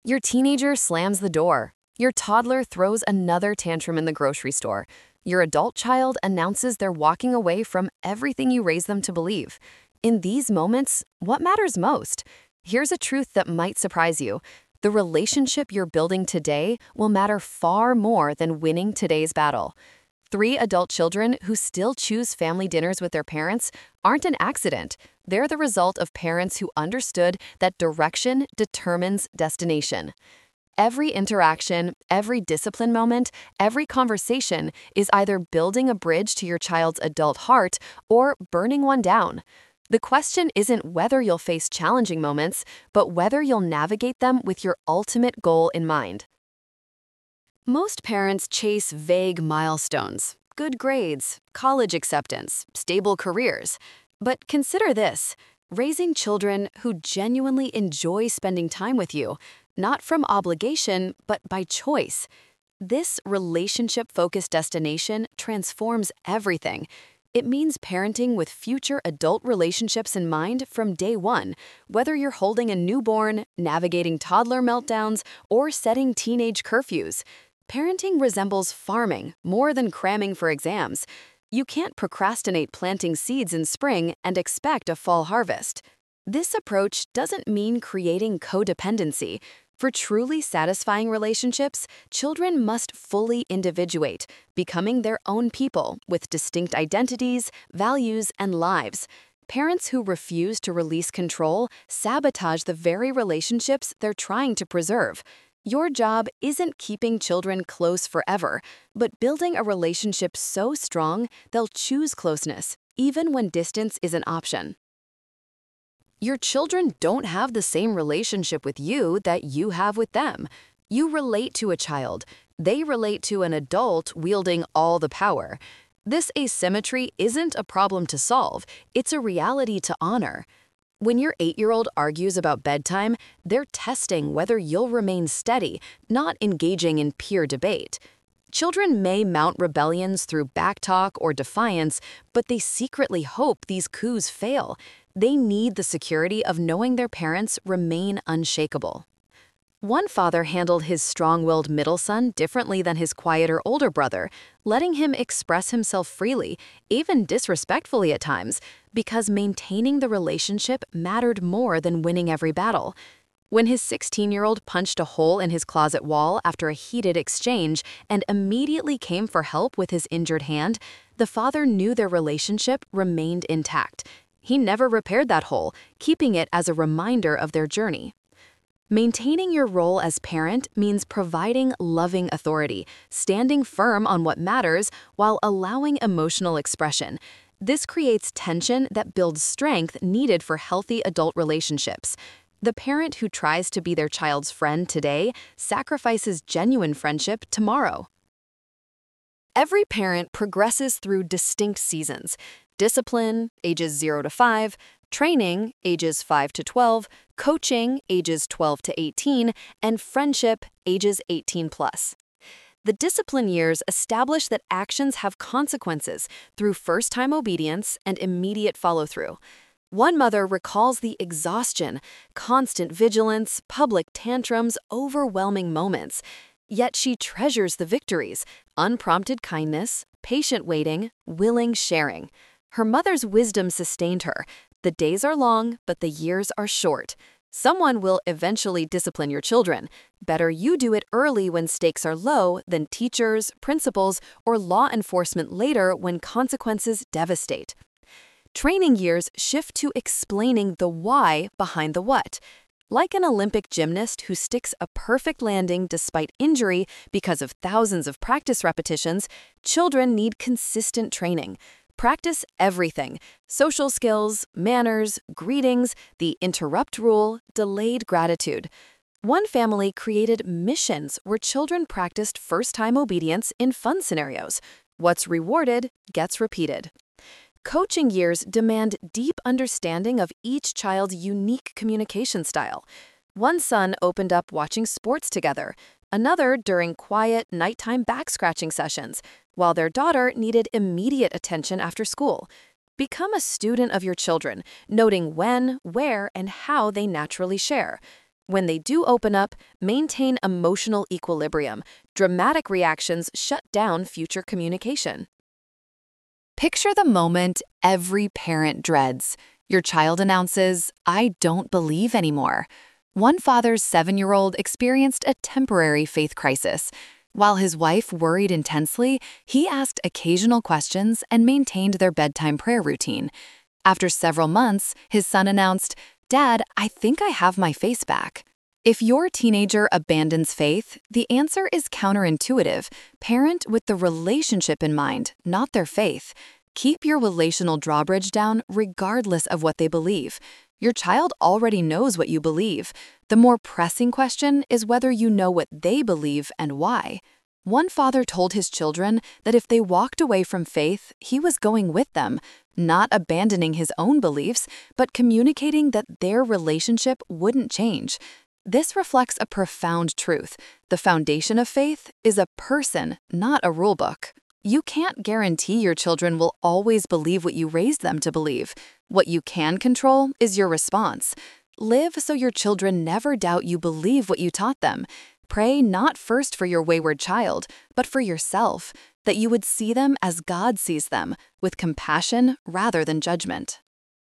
Your teenager slams the door. Your toddler throws another tantrum in the grocery store. Your adult child announces they're walking away from everything you raised them to believe. In these moments, what matters most? Here's a truth that might surprise you. The relationship you're building today will matter far more than winning today's battle. 3 adult children who still choose family dinners with their parents aren't an accident. They're the result of parents who understood that direction determines destination. Every interaction, every discipline moment, every conversation is either building a bridge to your child's adult heart or burning one down. The question isn't whether you'll face challenging moments, but whether you'll navigate them with your ultimate goal in mind. Most parents chase vague milestones, good grades, college acceptance, stable careers. But consider this: raising children who genuinely enjoy spending time with you, not from obligation, but by choice. This relationship-focused destination transforms everything. It means parenting with future adult relationships in mind from day one, whether you're holding a newborn, navigating toddler meltdowns, or setting teenage curfews. Parenting resembles farming more than cramming for exams. You can't procrastinate planting seeds in spring and expect a fall harvest. This approach doesn't mean creating codependency. For truly satisfying relationships, children must fully individuate, becoming their own people with distinct identities, values, and lives. Parents who refuse to release control sabotage the very relationships they're trying to preserve. Your job isn't keeping children close forever, but building a relationship so strong they'll choose closeness, even when distance is an option. Your children don't have the same relationship with you that you have with them. You relate to a child. They relate to an adult wielding all the power. This asymmetry isn't a problem to solve, it's a reality to honor. When your 8-year-old argues about bedtime, they're testing whether you'll remain steady, not engaging in peer debate. Children may mount rebellions through backtalk or defiance, but they secretly hope these coups fail. They need the security of knowing their parents remain unshakable. One father handled his strong-willed middle son differently than his quieter older brother, letting him express himself freely, even disrespectfully at times, because maintaining the relationship mattered more than winning every battle. When his 16-year-old punched a hole in his closet wall after a heated exchange and immediately came for help with his injured hand, the father knew their relationship remained intact. He never repaired that hole, keeping it as a reminder of their journey. Maintaining your role as parent means providing loving authority, standing firm on what matters while allowing emotional expression. This creates tension that builds strength needed for healthy adult relationships. The parent who tries to be their child's friend today sacrifices genuine friendship tomorrow. Every parent progresses through distinct seasons: discipline, ages 0 to 5, training, ages 5 to 12, coaching, ages 12 to 18, and friendship, ages 18 plus. The discipline years establish that actions have consequences through first-time obedience and immediate follow-through. One mother recalls the exhaustion, constant vigilance, public tantrums, overwhelming moments. Yet she treasures the victories: unprompted kindness, patient waiting, willing sharing. Her mother's wisdom sustained her. The days are long, but the years are short. Someone will eventually discipline your children. Better you do it early when stakes are low than teachers, principals, or law enforcement later when consequences devastate. Training years shift to explaining the why behind the what. Like an Olympic gymnast who sticks a perfect landing despite injury because of thousands of practice repetitions, children need consistent training. Practice everything: social skills, manners, greetings, the interrupt rule, delayed gratitude. One family created missions where children practiced first-time obedience in fun scenarios. What's rewarded gets repeated. Coaching years demand deep understanding of each child's unique communication style. One son opened up watching sports together, another during quiet, nighttime back-scratching sessions, while their daughter needed immediate attention after school. Become a student of your children, noting when, where, and how they naturally share. When they do open up, maintain emotional equilibrium. Dramatic reactions shut down future communication. Picture the moment every parent dreads. Your child announces, "I don't believe anymore." One father's 7-year-old experienced a temporary faith crisis. While his wife worried intensely, he asked occasional questions and maintained their bedtime prayer routine. After several months, his son announced, "Dad, I think I have my faith back." If your teenager abandons faith, the answer is counterintuitive. Parent with the relationship in mind, not their faith. Keep your relational drawbridge down regardless of what they believe. Your child already knows what you believe. The more pressing question is whether you know what they believe and why. One father told his children that if they walked away from faith, he was going with them, not abandoning his own beliefs, but communicating that their relationship wouldn't change. This reflects a profound truth. The foundation of faith is a person, not a rulebook. You can't guarantee your children will always believe what you raised them to believe. What you can control is your response. Live so your children never doubt you believe what you taught them. Pray not first for your wayward child, but for yourself, that you would see them as God sees them, with compassion rather than judgment.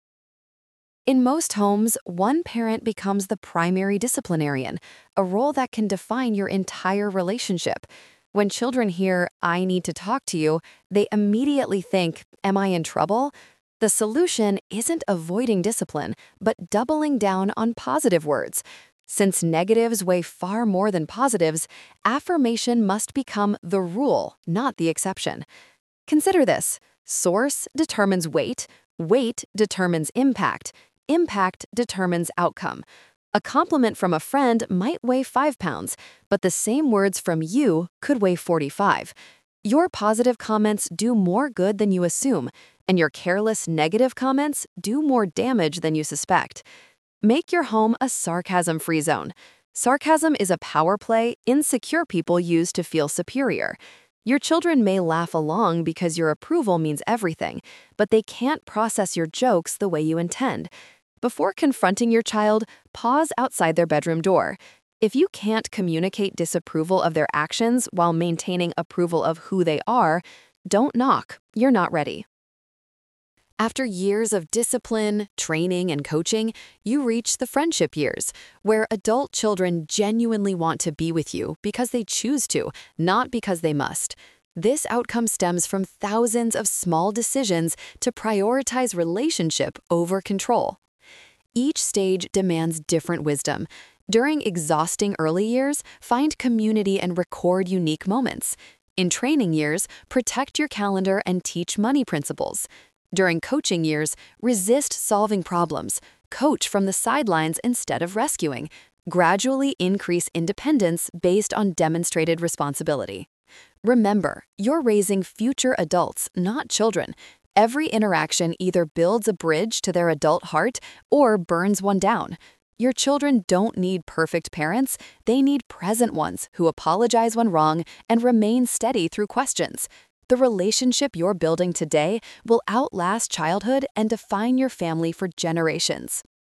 In most homes, one parent becomes the primary disciplinarian, a role that can define your entire relationship. When children hear, "I need to talk to you," they immediately think, "Am I in trouble?" The solution isn't avoiding discipline, but doubling down on positive words. Since negatives weigh far more than positives, affirmation must become the rule, not the exception. Consider this: source determines weight, weight determines impact, impact determines outcome. A compliment from a friend might weigh 5 pounds, but the same words from you could weigh 45. Your positive comments do more good than you assume, and your careless negative comments do more damage than you suspect. Make your home a sarcasm-free zone. Sarcasm is a power play insecure people use to feel superior. Your children may laugh along because your approval means everything, but they can't process your jokes the way you intend. Before confronting your child, pause outside their bedroom door. If you can't communicate disapproval of their actions while maintaining approval of who they are, don't knock. You're not ready. After years of discipline, training, and coaching, you reach the friendship years, where adult children genuinely want to be with you because they choose to, not because they must. This outcome stems from thousands of small decisions to prioritize relationship over control. Each stage demands different wisdom. During exhausting early years, find community and record unique moments. In training years, protect your calendar and teach money principles. During coaching years, resist solving problems. Coach from the sidelines instead of rescuing. Gradually increase independence based on demonstrated responsibility. Remember, you're raising future adults, not children. Every interaction either builds a bridge to their adult heart or burns one down. Your children don't need perfect parents, they need present ones who apologize when wrong and remain steady through questions. The relationship you're building today will outlast childhood and define your family for generations.